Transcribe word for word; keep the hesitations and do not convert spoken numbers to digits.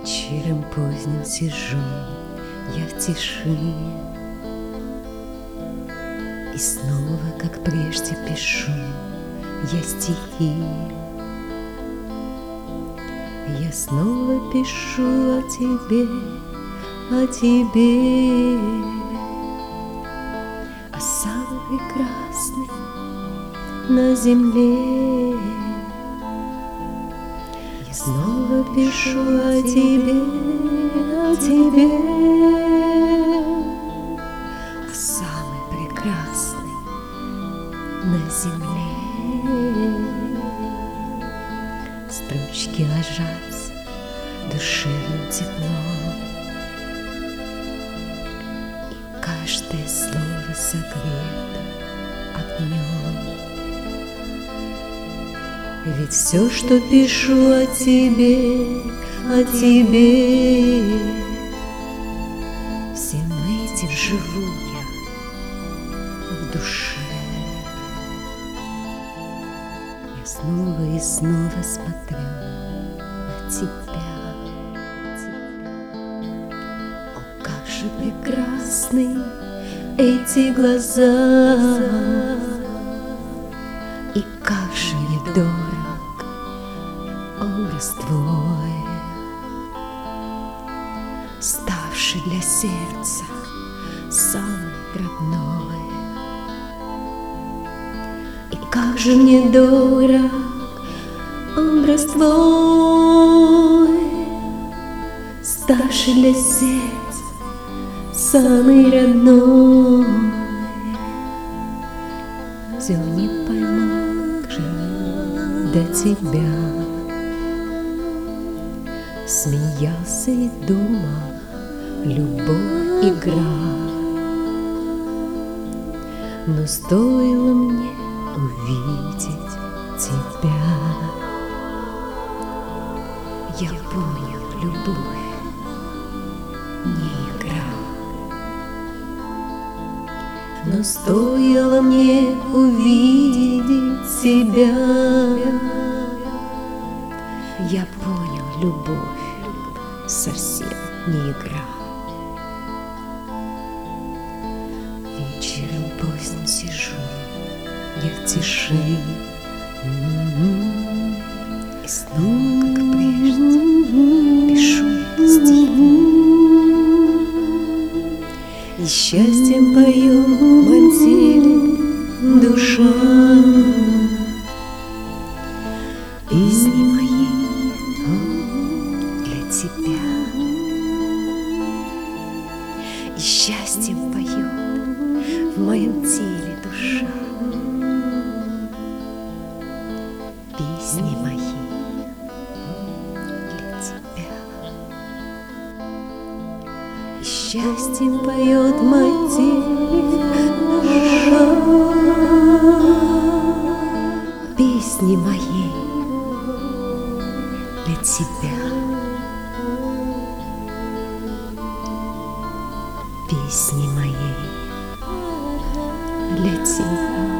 Вечером поздним сижу я в тишине и снова, как прежде, пишу я стихи. Я снова пишу о тебе, о тебе, о самой прекрасной на земле. Я снова пишу о тебе, о тебе, о самой прекрасной на земле. Строчки ложатся душевным теплом, и каждое слово согрето огнем. Ведь все, что пишу о тебе, о тебе, всем этим живу я в душе. Я снова и снова смотрю на тебя. О, как же прекрасны эти глаза, и как же мне дорог образ твой, ставший для сердца самый родной. И как же мне дорог образ твой, ставший для сердца самый родной. Все не пойму, как же до тебя. Смеялся и думал, любовь игра, но стоило мне увидеть тебя, я понял, любовь не игра. Но стоило мне увидеть тебя, я понял, любовь совсем не игра. Вечером поздним сижу я в тиши, и снова, как прежде, пишу стихи. И счастьем поет в моем теле душа. Песни мои для тебя. И счастьем поет в моем теле душа. Песни мои для тебя. И счастьем поет в моем теле душа. Песни мои для тебя. Песни мои для тебя.